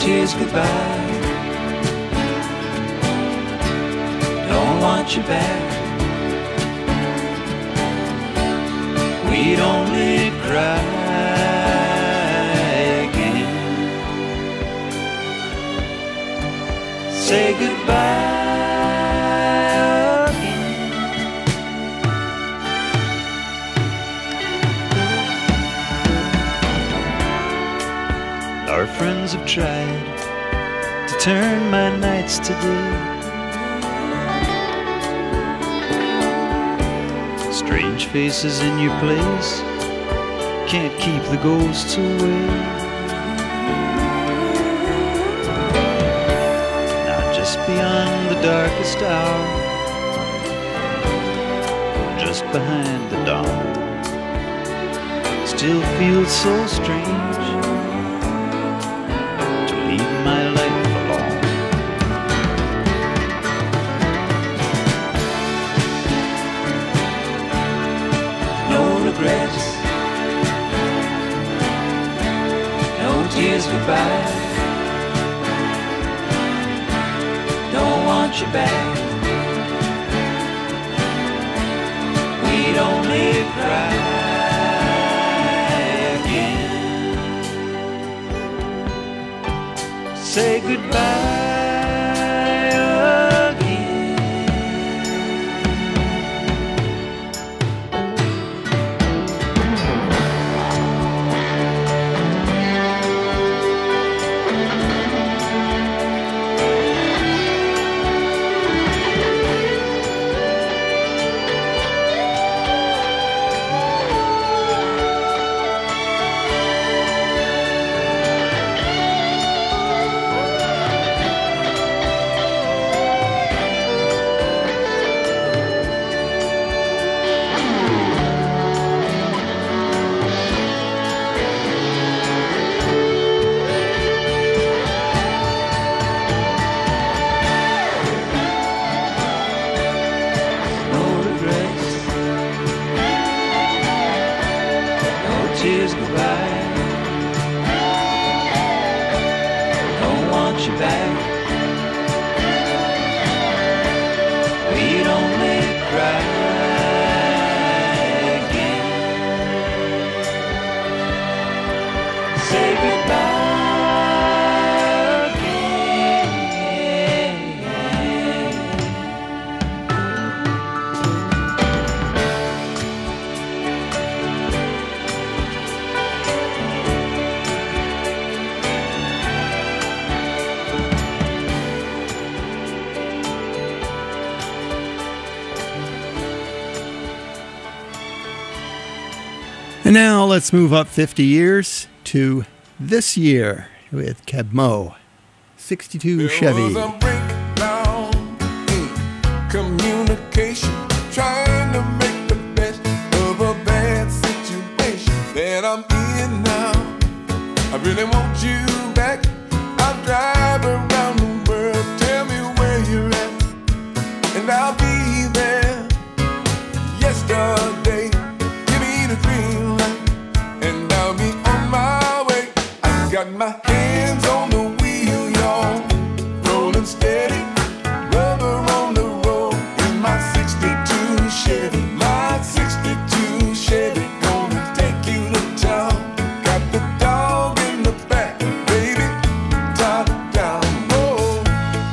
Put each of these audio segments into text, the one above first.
tears goodbye. Don't want you back. We'd only cry again. Say goodbye again. Our friends have tried to turn my nights to day. Strange faces in your place can't keep the ghosts away. Now just beyond the darkest hour, just behind the dawn, still feels so strange to leave my life alone. No regrets, no tears goodbye. Don't want you back. We'd only cry again. Say goodbye again. Tears goodbye. Don't want you back. We'd only cry again. Say goodbye again. And now let's move up 50 years to this year with Keb Mo, 62 Chevy. There was a breakdown in communication, trying to make the best of a bad situation that I'm in now. I really want you back. I'll drive around the world, tell me where you're at, and I'll be there. Yesterday, give me the green light, and I'll be on my way. I got my hands on the wheel, y'all, rolling steady, rubber on the road in my 62 Chevy. My 62 Chevy, gonna take you to town. Got the dog in the back, baby, top down. Whoa,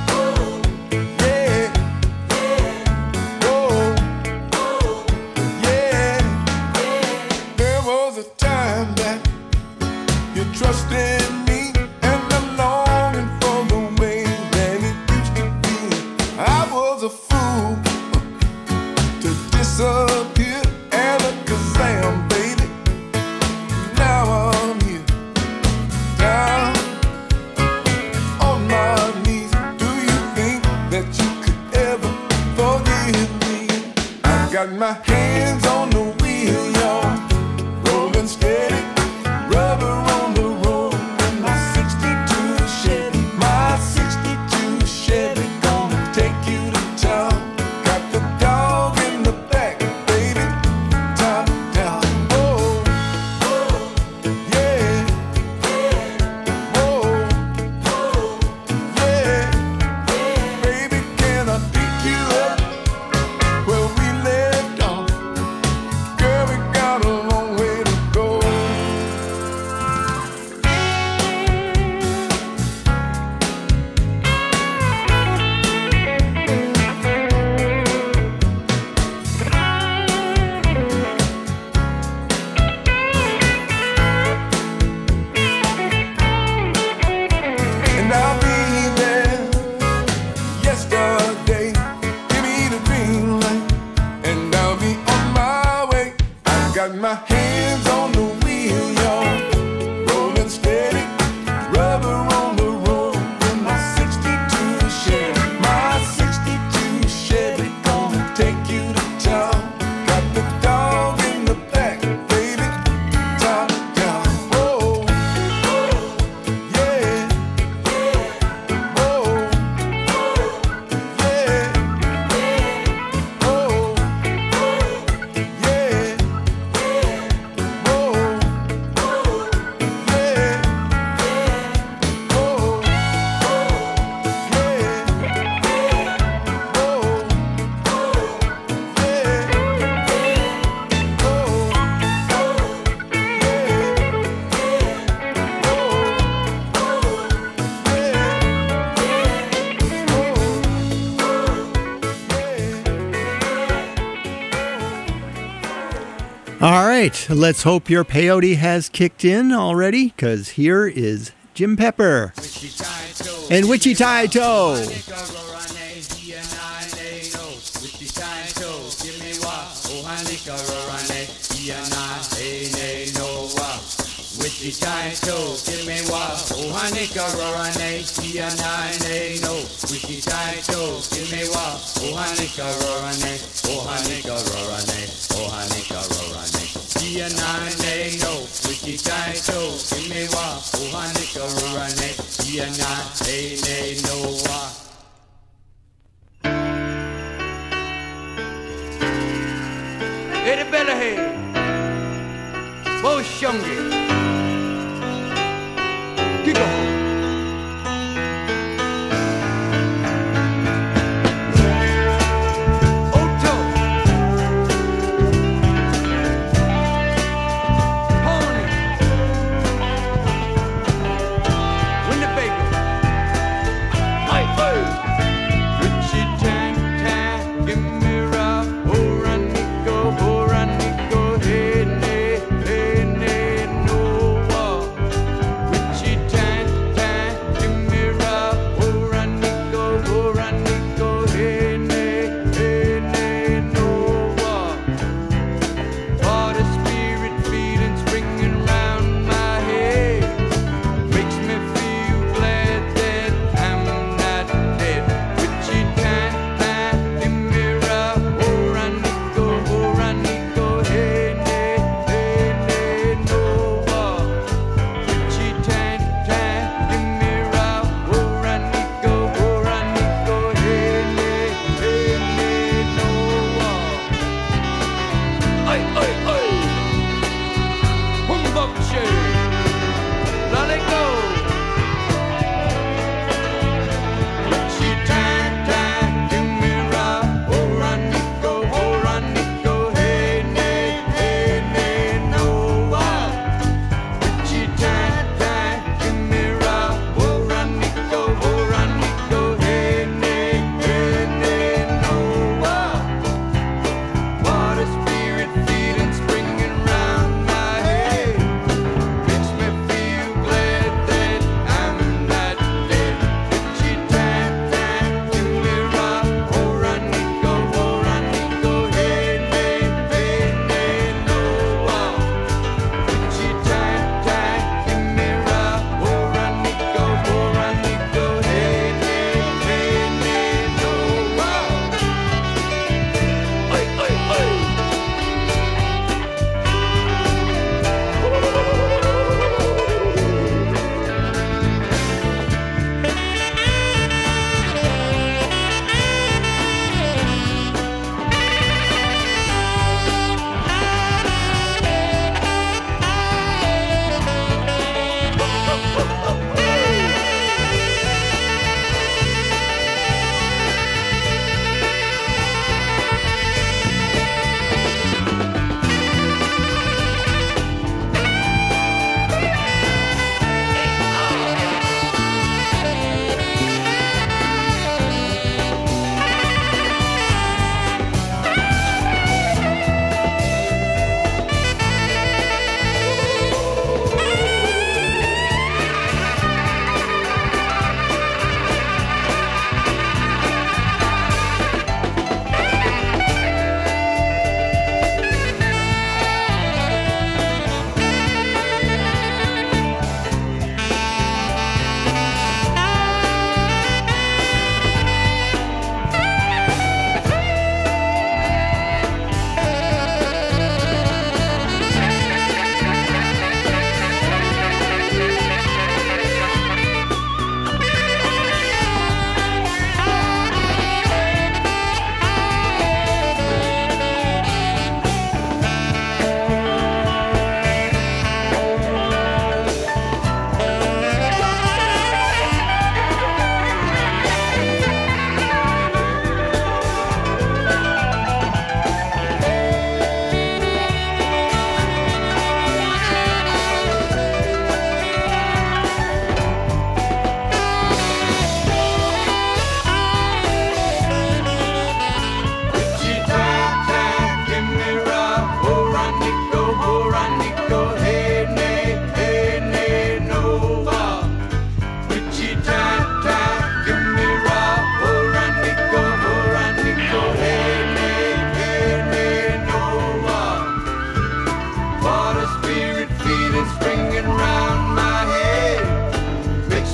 yeah, whoa, yeah. There was a time that you trusted me, and I'm longing for the way that it used to be. I was a fool to disappear, Alakazam, baby. Now I'm here, down on my knees. Do you think that you could ever forgive me? I got my hands on the wheel, y'all, rolling steady, rubber on the road in my 62 Chevy. My 62 Chevy, gonna take you to town. Got the dog in the back, baby, top down. Oh, yeah, oh, right, let's hope your peyote has kicked in already, because here is Jim Pepper and Wichita Toe. Wichita, give me wa, oh hanika rorane, kia nine no. Wichita, give me wa, oh hanika rorane, oh hanika rorane, oh hanika rorane, kia nine no. Wichita, give me wa, oh hanika rorane, kia nine no wa. Eddie Bellahead, Bo Shungi. Kick off. No.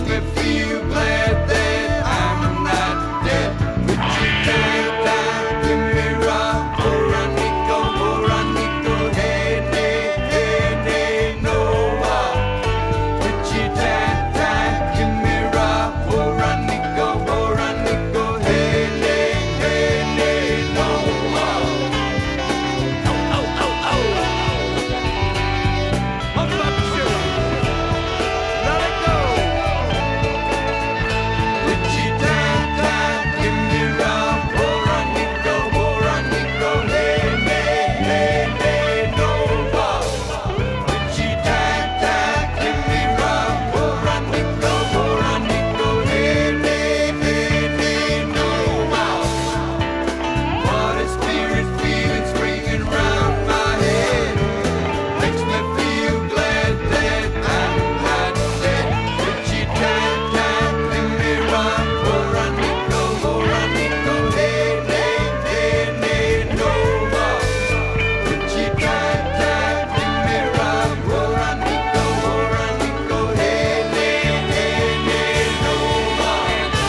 me feel glad that I'm not dead. Put your time, give me rock, Boranico, Boranico, hey, hey, hey, hey, no more. Put your time, give me rock, Boranico, Boranico, hey, hey, hey, hey, no more. Oh, oh, oh, oh. Up, up, sugar. Let it go. Put your time, give me rock, Boranico, Boranico, hey, hey, hey, hey, no more. Put your time, give me rock, Boranico, Boranico, hey, hey, hey, hey, no more. What a spirit feeling springing round my head makes me feel glad that I'm not dead. Put your time, give me rock, Boranico, Boranico, hey, hey, hey, hey, no more. Put your time, give me rock, Boranico, Boranico, hey, hey, hey, hey, no more.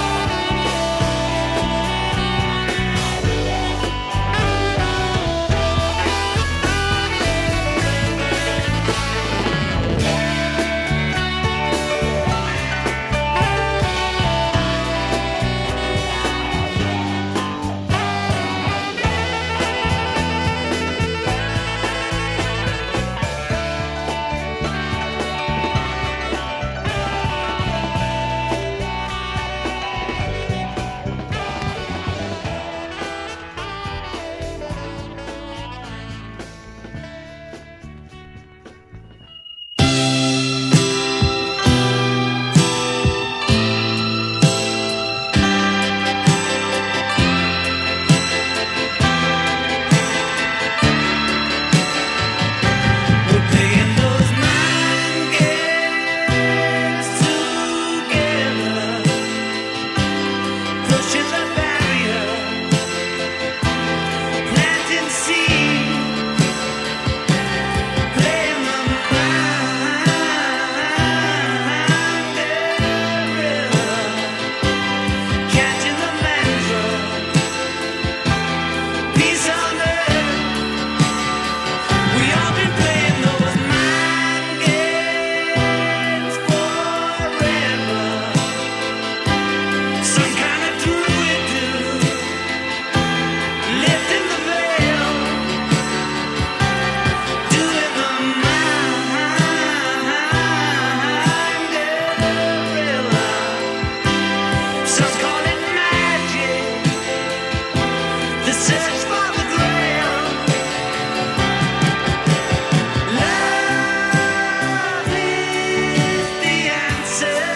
We're playing those mind games together, pushing the barrier, planting seeds, playing the mind gorilla, catching the mantra, peace on earth. We all been playing those mind games forever. Some kind of druid do, lifting the veil, doing the mind gorilla. Some call it magic, the search for the grail. Love is the answer,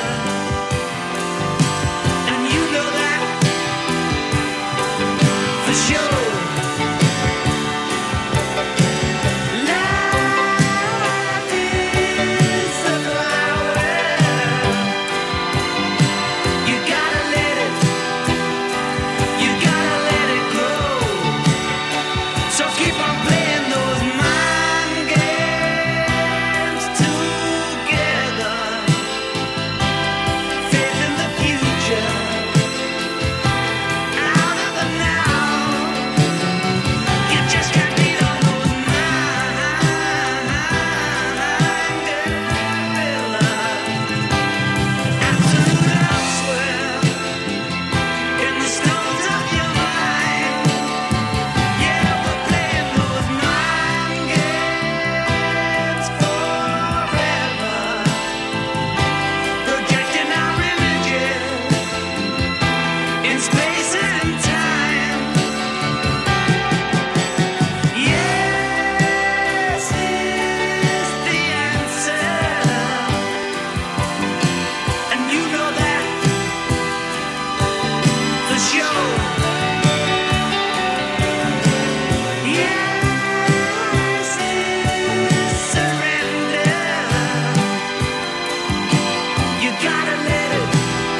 and you know that for sure. Love is the flower, you gotta let it grow. So keep on playing those mind games together. Faith in the future, out of the now. You just can't beat on those mind gorillas. Absolute elsewhere in the stones of your mind. Yeah, we're playing those mind games forever, projecting our images in space and time. Yes is the answer, and you know that for sure. Yes is surrender. You gotta let it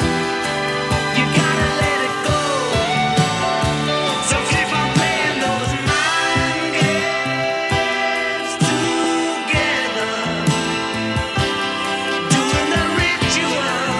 go. So keep on playing those mind games together, doing the ritual,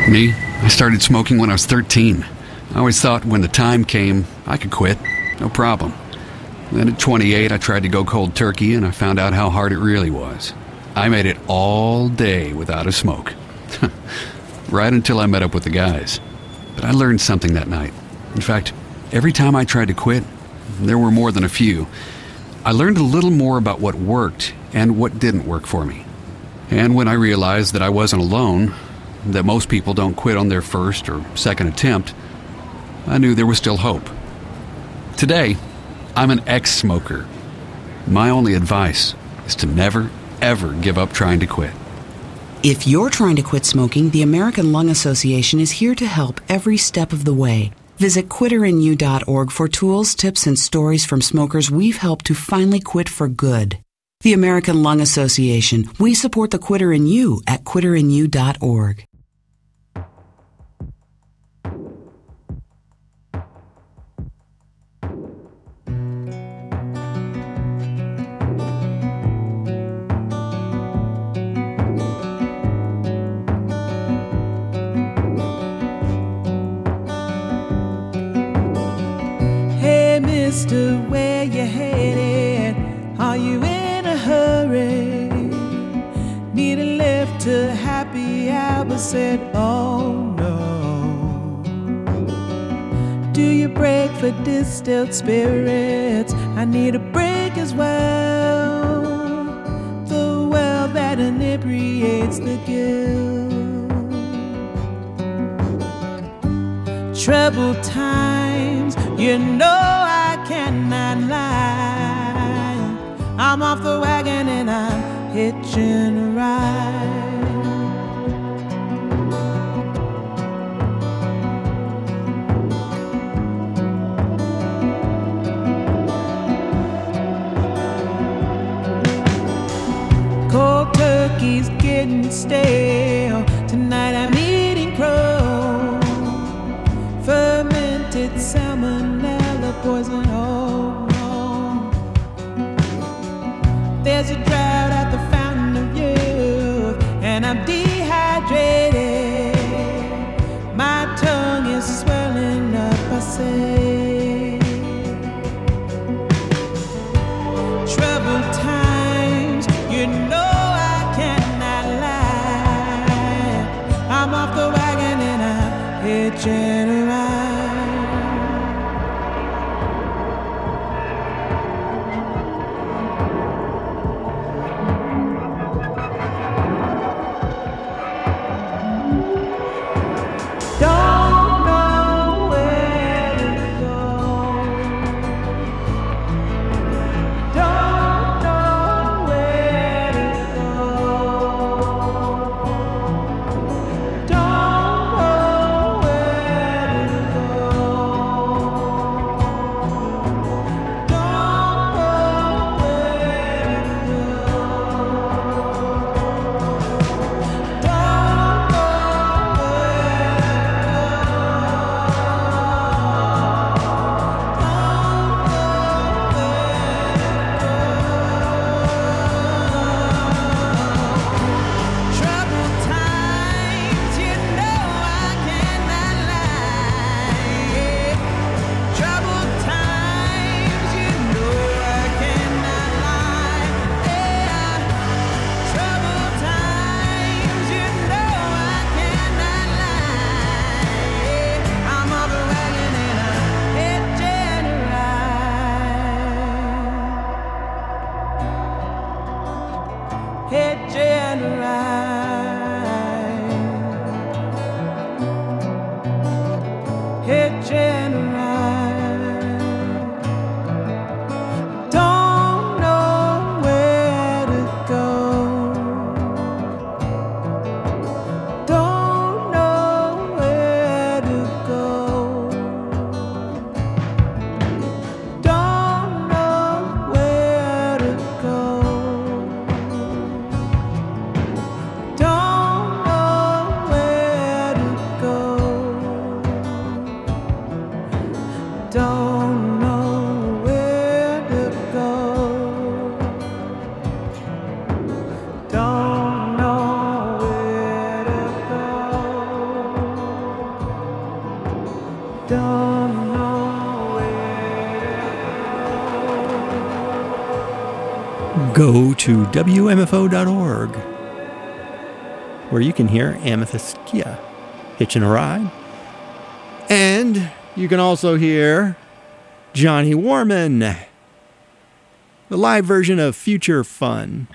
Me, I started smoking when I was 13. I always thought when the time came, I could quit. No problem. Then at 28, I tried to go cold turkey, and I found out how hard it really was. I made it all day without a smoke. Right until I met up with the guys. But I learned something that night. In fact, every time I tried to quit, there were more than a few, I learned a little more about what worked and what didn't work for me. And when I realized that I wasn't alone, that most people don't quit on their first or second attempt, I knew there was still hope. Today, I'm an ex-smoker. My only advice is to never, ever give up trying to quit. If you're trying to quit smoking, the American Lung Association is here to help every step of the way. Visit quitterinyou.org for tools, tips, and stories from smokers we've helped to finally quit for good. The American Lung Association. We support the quitter in you at quitterinyou.org. Mister, where you headed? Are you in a hurry? Need a lift to happy hour? Said, oh no. Do you break for distilled spirits? I need a break as well. The well that inebriates the guilt. Troubled times, you know I cannot lie. I'm off the wagon and I'm hitching a ride. Cold turkey's getting stale. Tonight I'm eating crow. Fermented salmonella poison, oh no. There's a drought at the fountain of youth, and I'm dehydrated. My tongue is swelling up, I say. Troubled times, you know I cannot lie. I'm off the wagon and I'm hitching a ride. don't know where. Go to WMFO.org, where you can hear Amethyst Kia hitching a ride. And you can also hear Johnny Warman, the live version of Future Fun.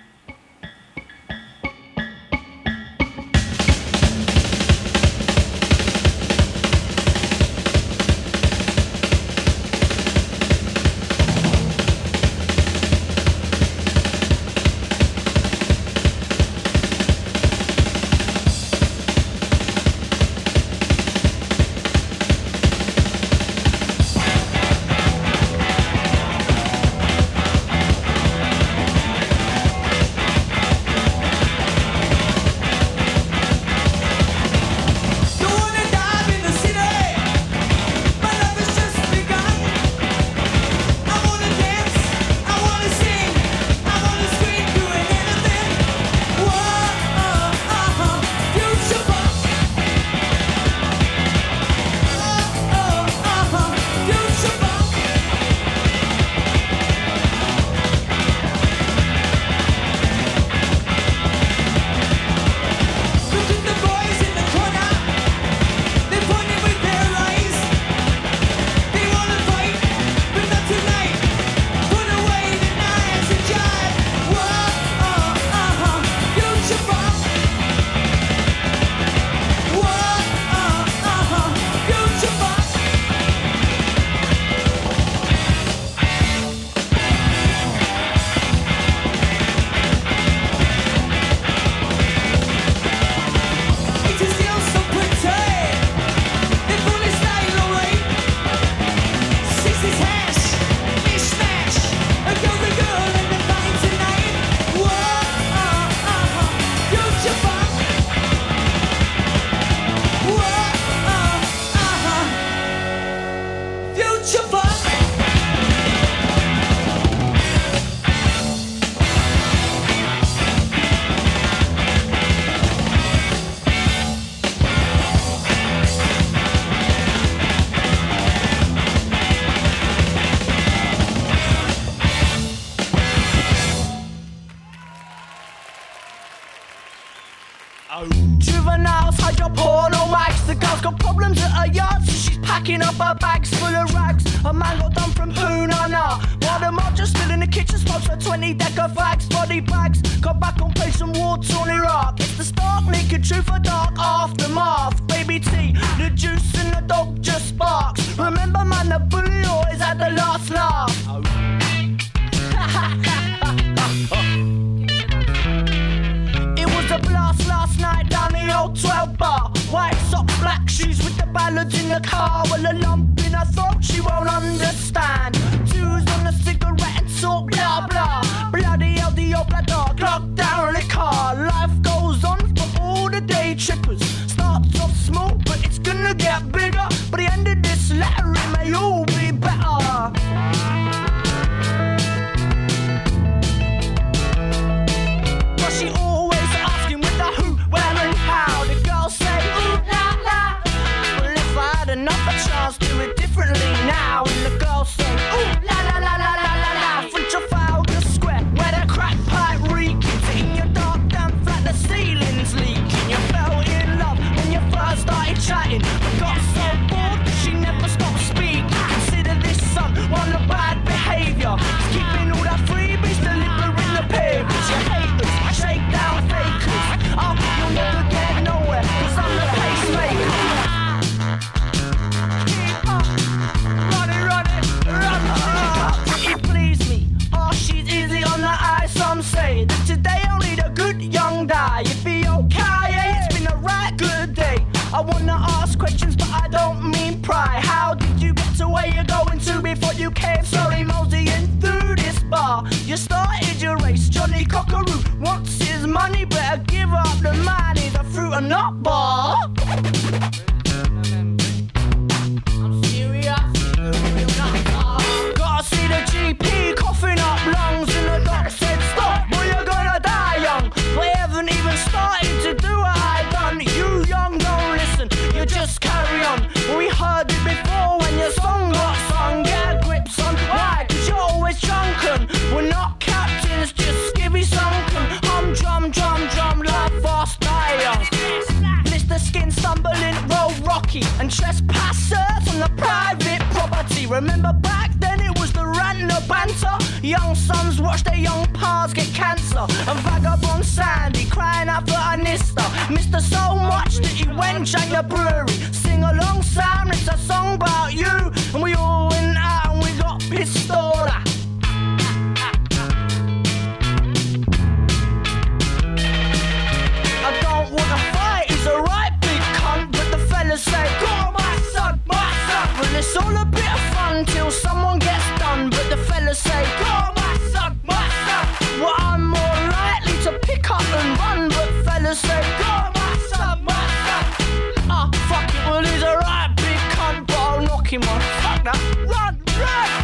Juveniles, hide your porno mags. The girl's got problems at her yard, so she's packing up her bags full of rags. A man got done from Poonana, while the mom just stood in the kitchen, smokes her 20-decker fags. Body bags, got back on place and war torn Iraq. It's the stark naked truth of dark aftermath. Baby T, the juice and the dog just sparks. Remember man, the bully always had the last laugh. It was a blast last night down the old 12 bar. White socks, black shoes with the ballads in the car. Well, a lump in her throat she won't understand. Twos on a cigarette and talk blah blah. Bloody hell, the old black dog locked down the car. Life goes on for all the day trippers. Starts off small, but it's gonna get bigger. By the end of this letter, it may all be better. But she always asking with the who, where and how. The girls say ooh la la. Well, if I had another chance, do it differently now. And the girls say ooh la la la la la la la. From Trafalgar Square, where the crack pipe reeking, sitting your dark damn flat, the ceiling's leaking. You fell in love when you first started chatting, but got so bored that she never stopped speaking. Consider this son one of bad behaviour. He's keeping all that freebies, delivering the papers. You haters, shake down fakers. Oh, you'll never get nowhere, 'cause I'm the pacemaker. Keep up, run it. Pretty please me, oh she's easy on the eye. Some say that today I'll need a good young die. You be okay, it's been a right good day. I wanna ask questions but I don't mean pry. How did you get to where you're going to before you came? Sorry moseying through this bar. You started your race, Johnny Cockaroo wants his money, better give up the man, he's a fruit and nut bar. I'm serious, gotta see the GP coughing up lungs, and the doc said stop, boy you're gonna die young. They haven't even started to do what I done. You young don't listen, you just carry on. We heard it before, unlucky and trespassers on the private property. Remember back then it was the rant, no banter. Young sons watch their young pals get cancer. And vagabond Sandy crying out for a nister. Missed her so much that he went joined the brewery. Sing along Sam, it's a song about you. And we all went out and we got pistola. I don't wanna fight, he's a right big cunt. But the fellas say, go on my son, my son. Well it's all a bit of fun till someone gets done. But the fellas say, go on my son, my son. Well I'm more likely to pick up and run. But fellas say, go on my son, my son. Ah, fuck it, well he's a right big cunt. But I'll knock him on, fuck that, run, run.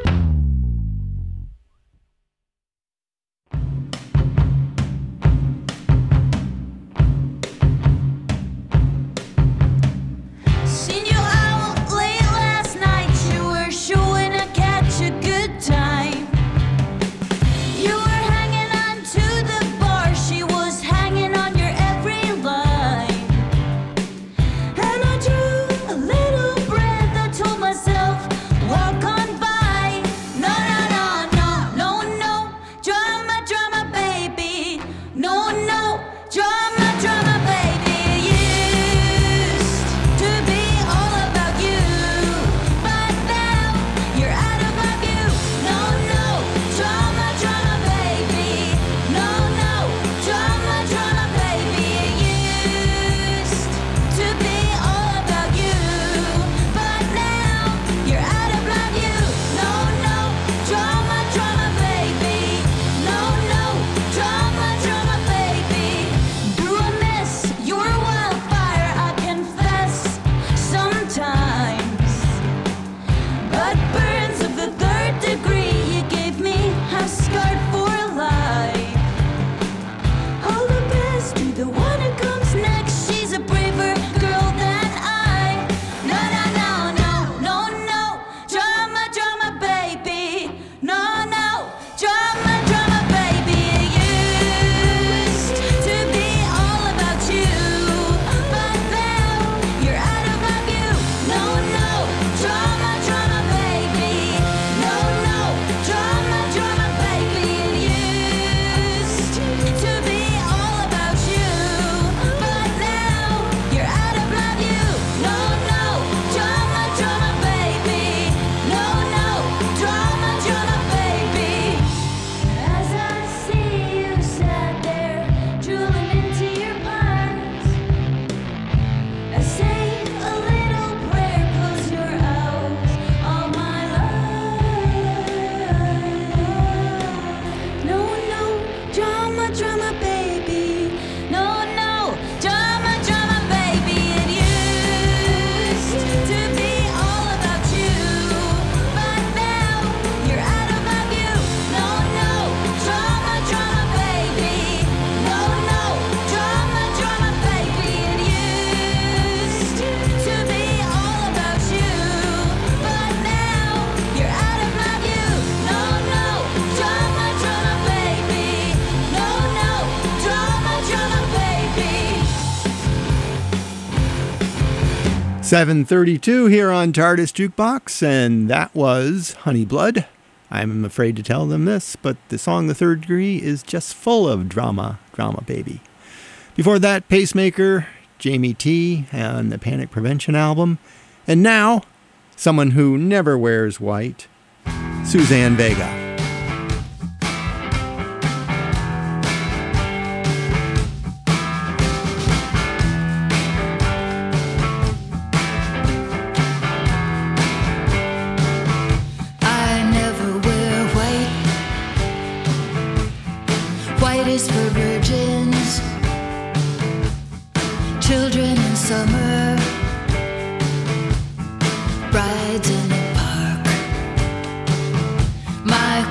.732 here on TARDIS Jukebox, and that was Honey Blood. I'm afraid to tell them this, but the song The Third Degree is just full of drama, drama baby. Before that, Pacemaker, Jamie T, and the Panic Prevention album. And now, someone who never wears white, Suzanne Vega. Is for virgins, children in summer, brides in the park. My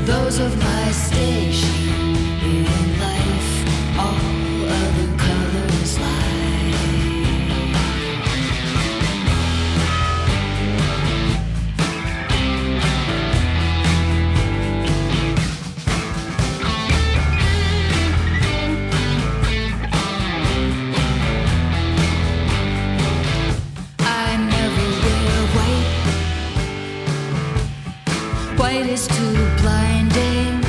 those of my station in life, all other colors lie. I never wear white. White is too blinding,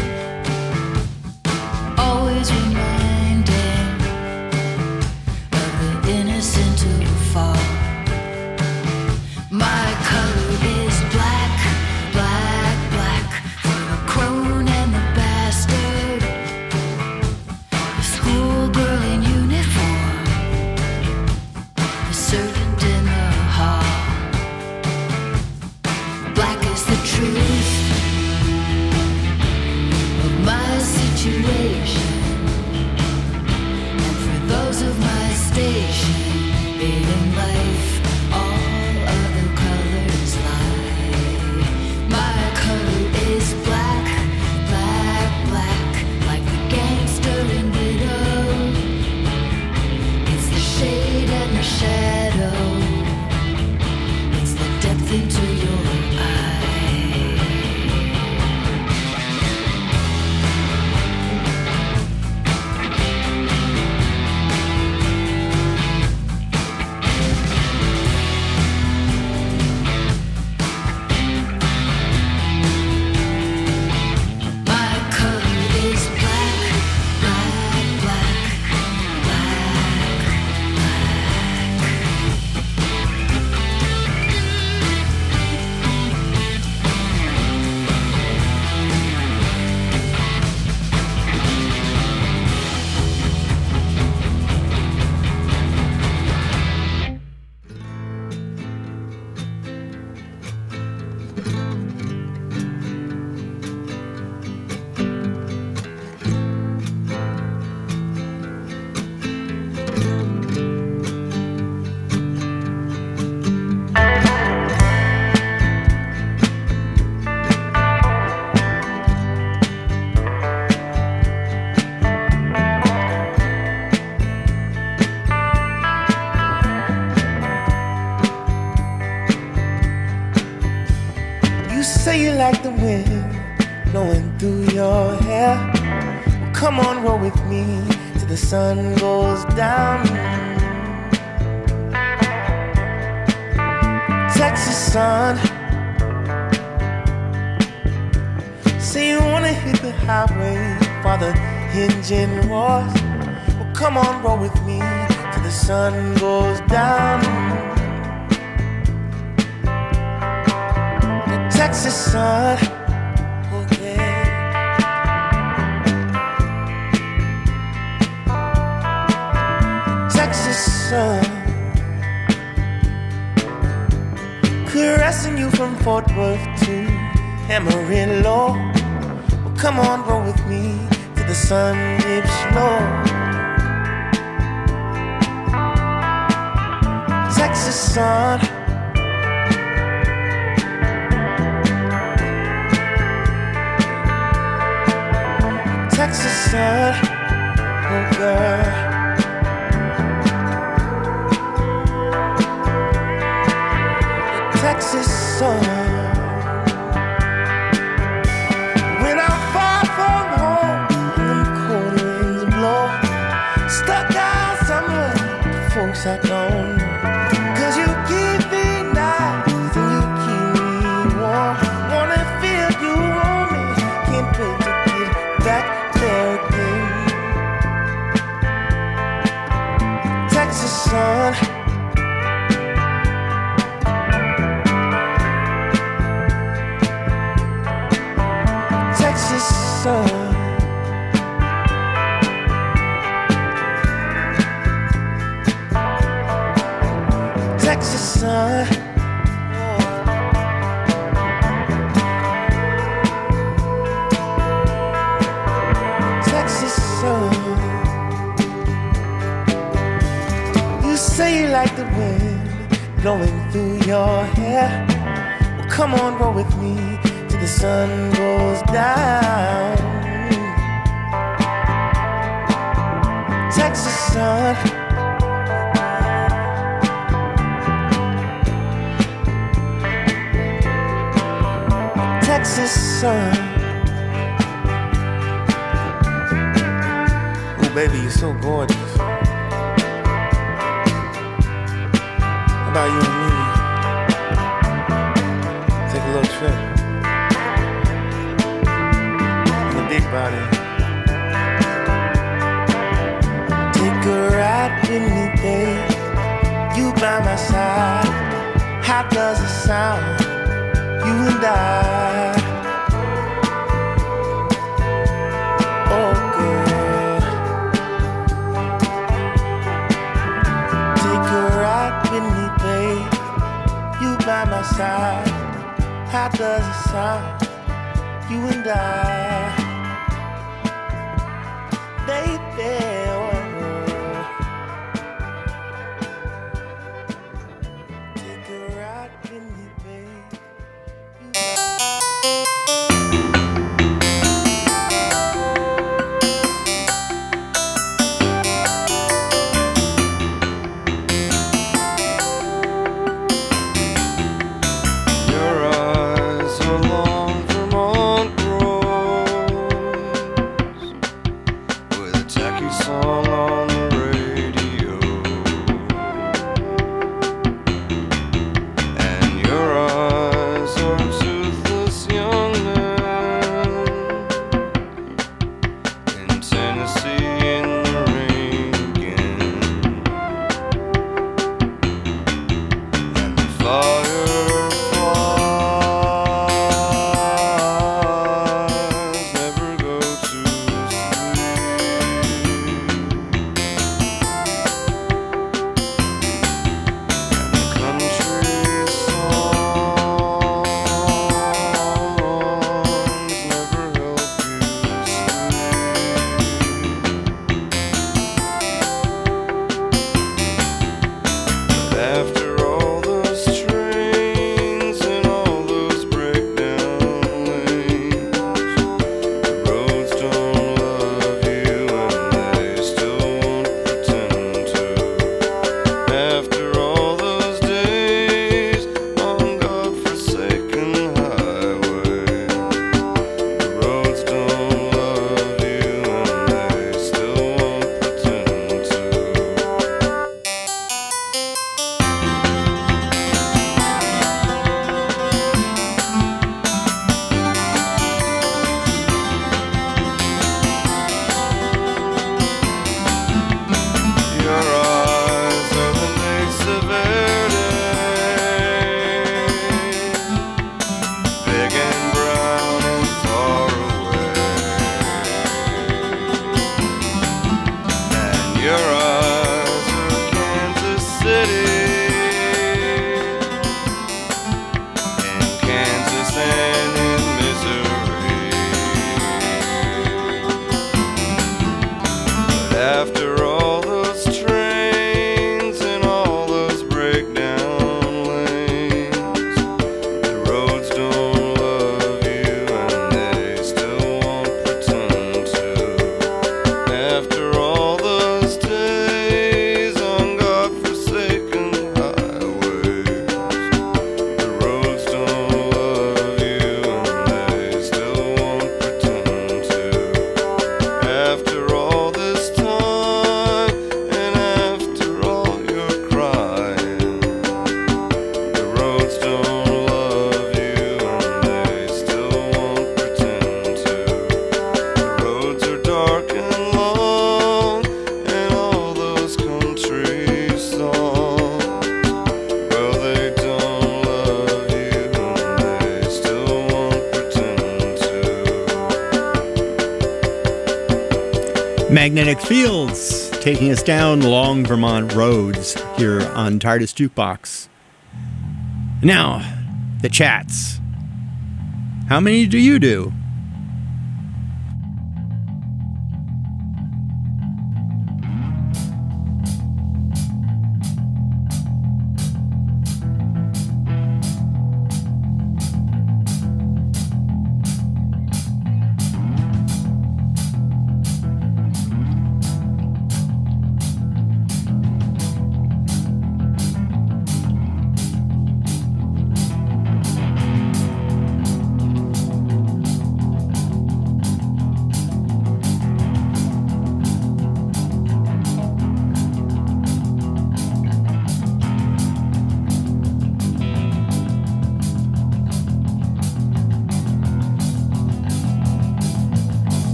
always reminding of the innocent who fall. My color is black, black, black, for the crone and the bastard, the schoolgirl in uniform, the servant in the hall. Black is the truth of my situation, and for those of my station in life, all other colors lie. My color is black, black, black, like the gangster in Widow. It's the shade and the shadow, it's the depth into your eye. My color is black, black, black, black, You say you like the wind blowing through your hair. Well, come on, roll with me till the sun goes down. Texas sun. Say you wanna hit the highway while the engine roars. Well, come on, roll with me till the sun goes down. Texas sun, oh yeah. Texas sun, caressing you from Fort Worth to Amarillo. Well, come on, roll with me till the sun dips low. Texas sun. Texas sun, oh girl. Texas sun. When I'm far from home and the cold winds blow, stuck out somewhere with folks I don't know. 'Cause you keep me nice and you keep me warm. Wanna feel you on me, can't wait to get back there again. Texas sun. Texas sun. Texas sun. Texas sun. You say you like the wind blowing through your hair. Well, come on, roll with me till the sun goes down. sun. Texas sun. Oh, baby, you're so gorgeous. How about you and me? Take a little trip in the big body. Take a ride with me, babe. You by my side. How does it sound? You and I. Oh, girl. Take a ride with me, babe. You by my side. How does it sound? You and I. Baby, oh. Take a ride with me, babe. Magnetic Fields taking us down long Vermont roads here on TARDIS Jukebox. Now, the chats. How many do you do?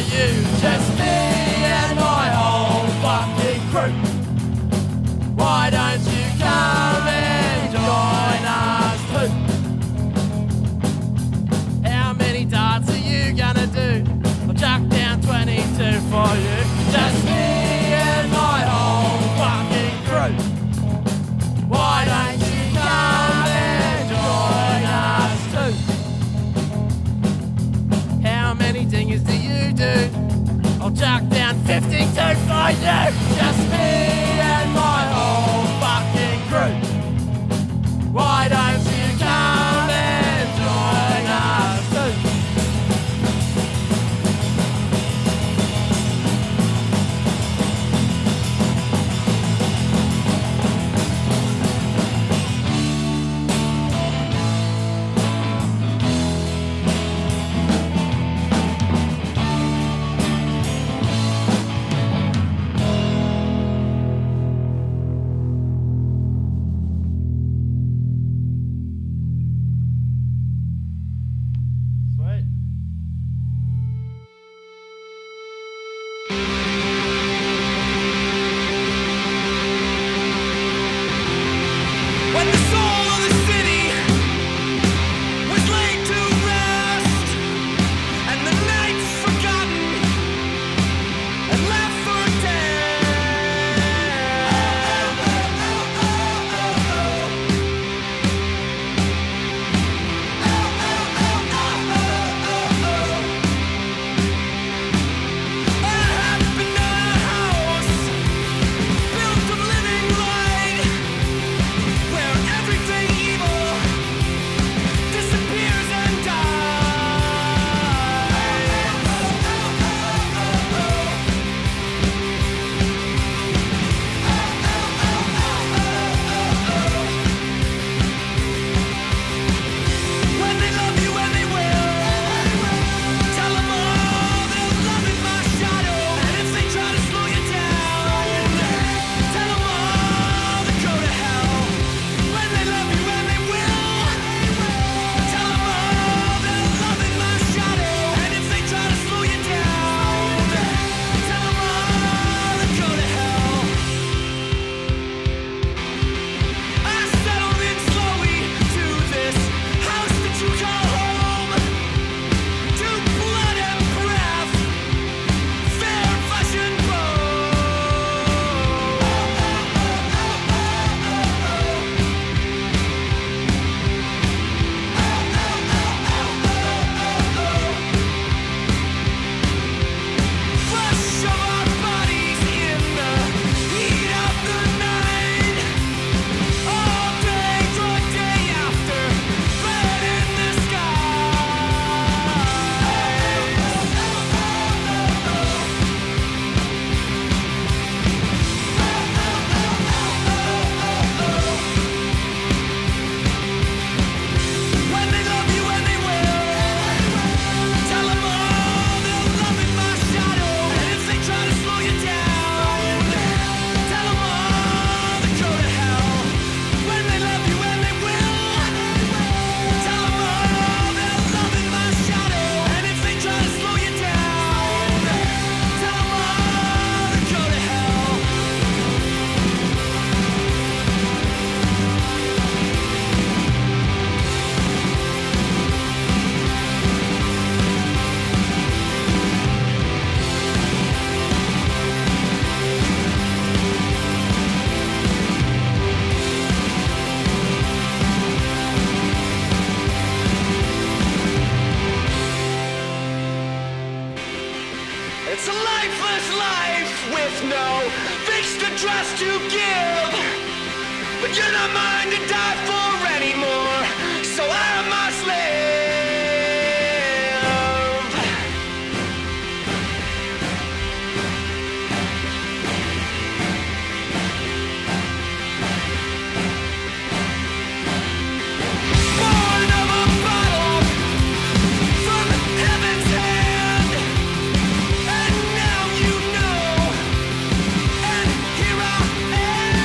you, just me and my whole fucking crew. Why don't you come and join us too? How many darts are you gonna do? I'll chuck down 22 for you. Just me and my whole fucking crew. Why don't you come and join us too? How many dingers do you do? I'll chuck down 52 for you. Just me and my whole fucking crew. Why don't you come and join us too? Sweet. When the soul of the city was laid to rest, and the nights forgotten and left for built of living light, where everything evil disappears and dies. When they love you and they will, tell them all they'll love in my shadow. And if they try to slow you down, tell them all to go to hell. When they love you and they will, tell them all they'll love in my shadow. And if they try to slow you down, tell them all to go to hell. I settled in slowly to this house that you call home, to blood and breath, fair flesh and flesh of our bodies in the heat of the night, all day to day after, red in the When they love you and they will, tell them all they'll love in my shadow. And if they try to slow you down, tell them all to go to hell. When they love you and they will, tell them all they'll love in my shadow. And if they try to slow you down, tell them all to go to hell. It's a lifeless life with no fixed address to give. But you're not mine to die for anymore, so I must live. Born of a bottle from heaven's hand, and now you know, and here I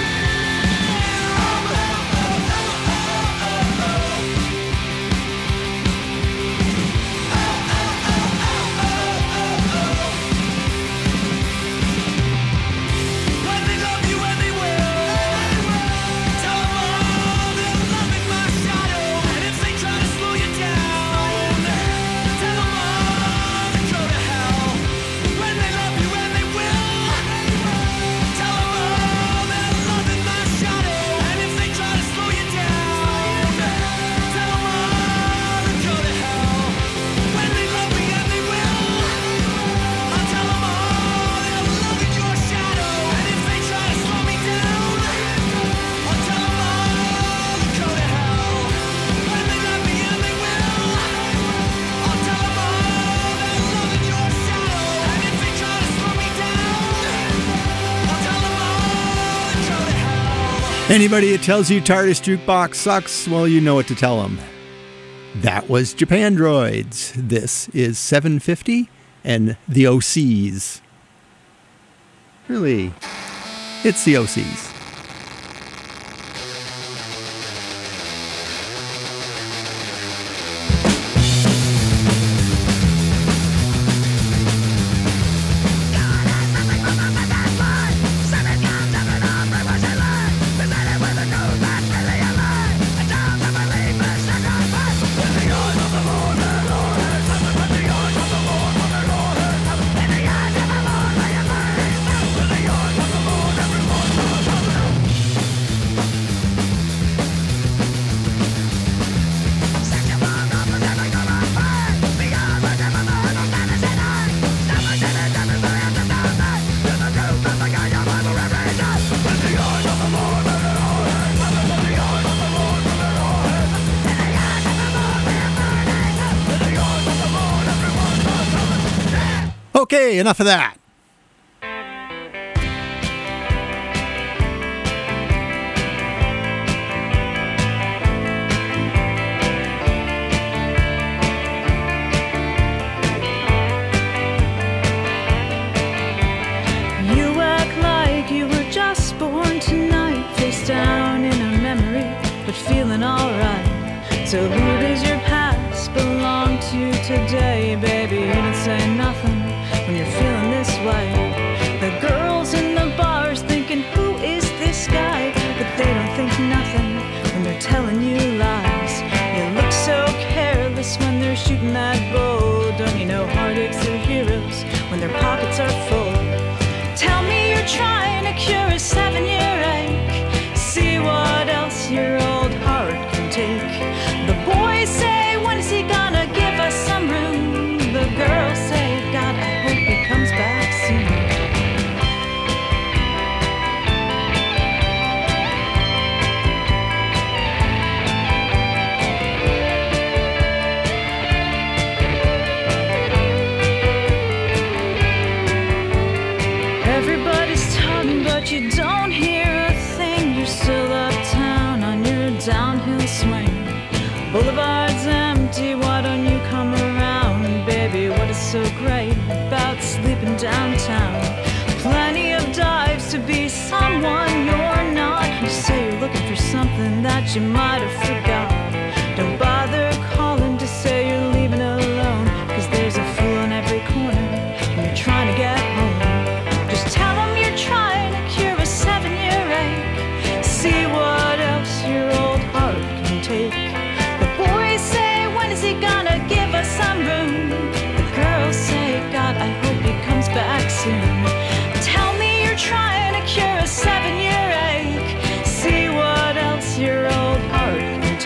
am. Anybody that tells you TARDIS Jukebox sucks, well, you know what to tell them. That was Japandroids. This is 750 and the OCs. Really, it's the OCs. Okay, enough of that. You act like you were just born tonight, face down in a memory, but feeling alright. So who does your past belong to today, baby? You don't say nothing when you're feeling this way. The girls in the bars thinking, who is this guy? But they don't think nothing when they're telling you lies. You look so careless when they're shooting that bow. Don't you know heartaches are heroes when their pockets are full? Tell me you're trying to cure a 7-year ache. See what else your old heart can take. The boys say, when is he gonna give us some room? The girls say, God, I hope he comes back soon. Everybody's talking, but you don't hear a thing. You're still uptown on your downhill swing. Boulevard's empty, why don't you come around? Baby, what is so great about sleeping downtown? Plenty of dives to be someone you're not. You say you're looking for something that you might have forgot. Don't bother calling to say you're leaving alone, 'cause there's a fool in every corner when you're trying to get home. Just tell them you're trying to cure a 7-year ache. See what else your old heart can take. The boys say, when is he gonna give us some room? The girls say, God, I hope he comes back soon. Tell me you're trying to cure a 7-year ache. See what else your old heart can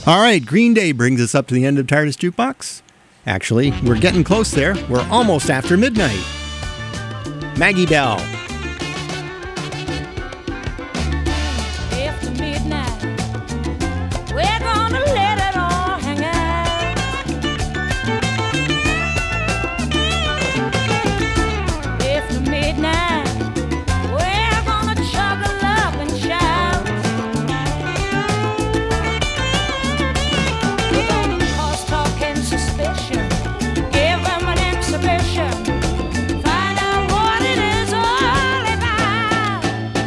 All right, Green Day brings us up to the end of TARDIS Jukebox. Actually, we're getting close there. We're almost after midnight. Maggie Bell. After midnight, we're gonna let it all hang out. After midnight, we're gonna chuckle up and shout. We're gonna cause talk and suspicion, give them an exhibition, find out what it is all about.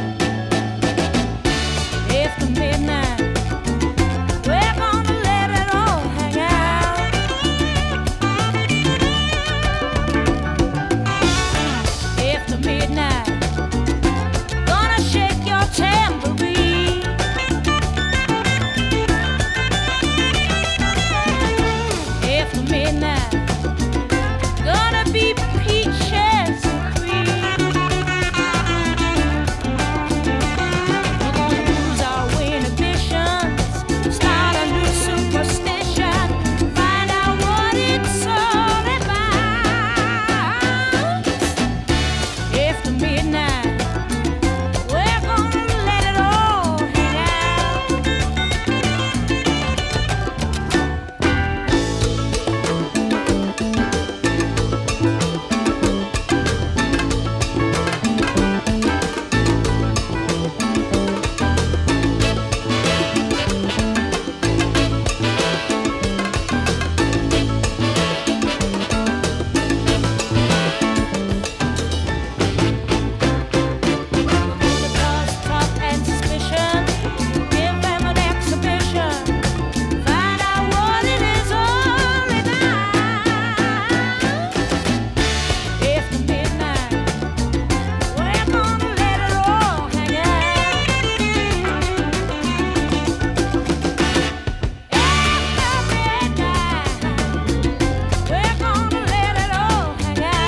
After midnight, we're gonna let it all hang out. After midnight, gonna shake your tambourine. After midnight, gonna be peaches and cream. We're gonna lose our inhibitions, start a new superstition, find out what it's all about. After midnight, we're gonna let it all hang out. Cause talk and suspicion, give them an exhibition, find out what it is all about. After midnight, we're gonna let it all hang out. After midnight, we're gonna let it all hang out.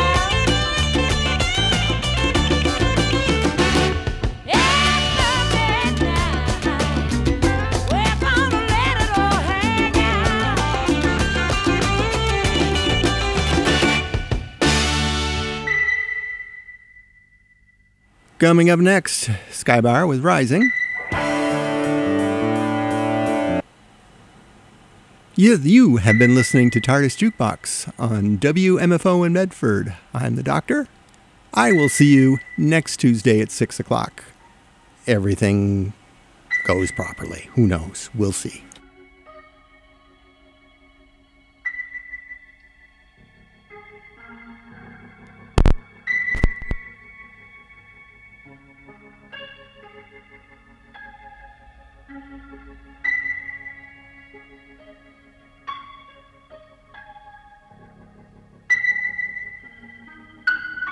Coming up next, Skybar with Rising. You have been listening to TARDIS Jukebox on WMFO in Medford. I'm the Doctor. I will see you next Tuesday at 6 o'clock. Everything goes properly. Who knows? We'll see.